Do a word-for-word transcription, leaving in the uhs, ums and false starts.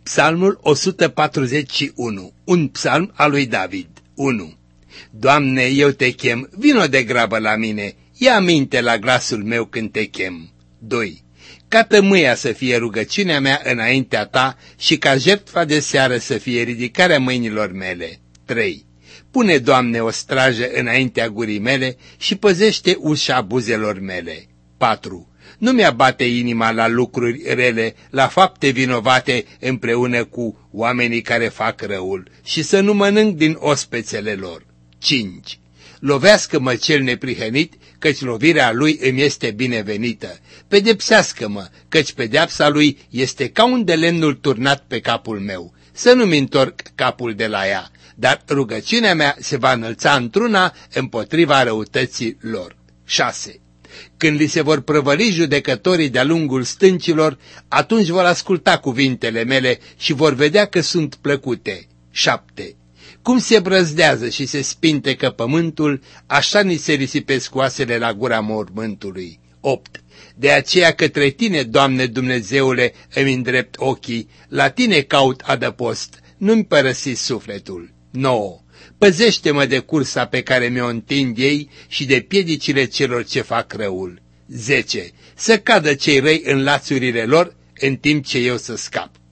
Psalmul o sută patruzeci și unu, un psalm al lui David. unu. Doamne, eu te chem, vino de grabă la mine, ia minte la glasul meu când te chem. doi. Ca tămâia să fie rugăciunea mea înaintea ta și ca jertfa de seară să fie ridicarea mâinilor mele. trei. Pune, Doamne, o strajă înaintea gurii mele și păzește ușa buzelor mele. patru. Nu mi-abate inima la lucruri rele, la fapte vinovate împreună cu oamenii care fac răul și să nu mănânc din ospețele lor. cinci. Lovească-mă cel neprihănit, căci lovirea lui îmi este binevenită. Pedepsească-mă, căci pedeapsa lui este ca un de lemnul turnat pe capul meu. Să nu-mi întorc capul de la ea, dar rugăciunea mea se va înălța într-una împotriva răutății lor. șase. Când li se vor prăvăli judecătorii de-a lungul stâncilor, atunci vor asculta cuvintele mele și vor vedea că sunt plăcute. șapte. Cum se brăzdează și se spintecă pământul, așa ni se risipesc oasele la gura mormântului. opt. De aceea către tine, Doamne Dumnezeule, îmi îndrept ochii, la tine caut adăpost, nu-mi părăsi sufletul. nouă. Păzește-mă de cursa pe care mi-o întind ei și de piedicile celor ce fac răul. zece. Să cadă cei răi în lațurile lor, în timp ce eu să scap.